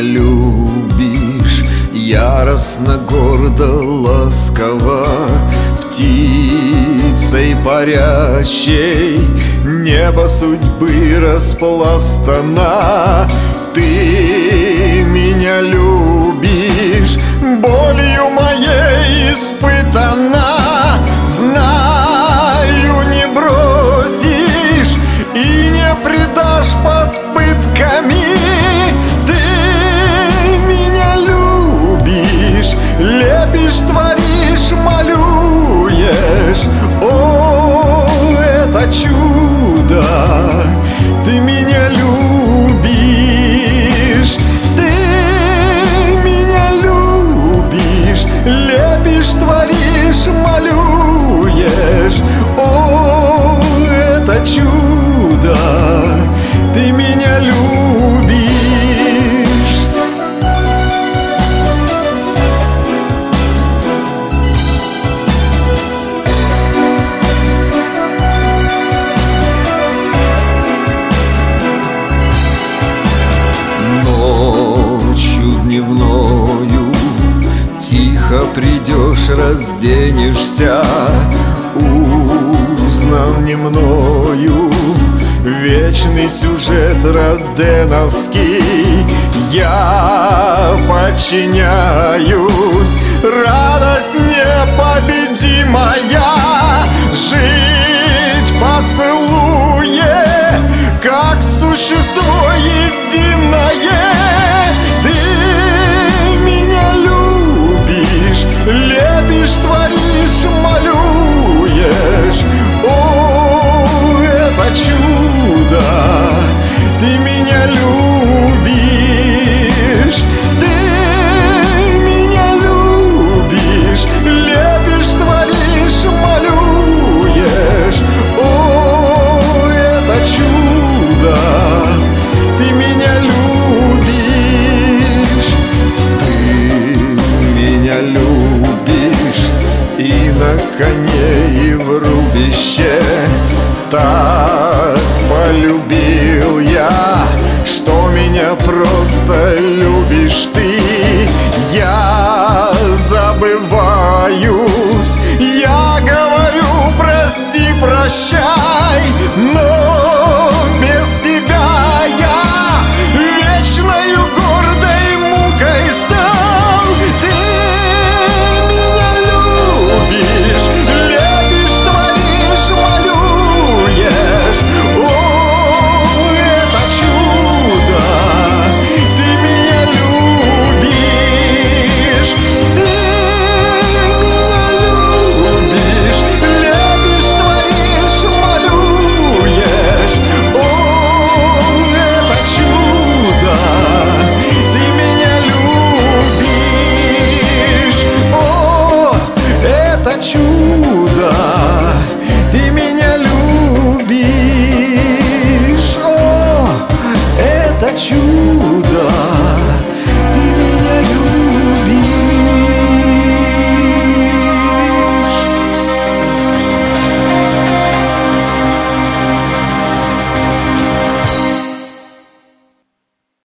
любишь яростно, гордо, ласково, птицей парящей, небо судьбы распластана. Ты меня любишь, болью моей испытана. Знаю, не бросишь и не предашь под пытками. Ты меня любишь, лепишь, творишь, малюешь. О, это чудо! Ты меня любишь, ты меня любишь, лепишь, творишь, малюешь. О, это чудо! Ты меня любишь. Ночью дневною тихо придешь, разденешься, узнав не мною вечный сюжет роденовский. Я подчиняюсь, радость непобедимая, жить поцелуе, как существо единое. Ты меня любишь, лепишь, творишь, малюешь. О, это чудо!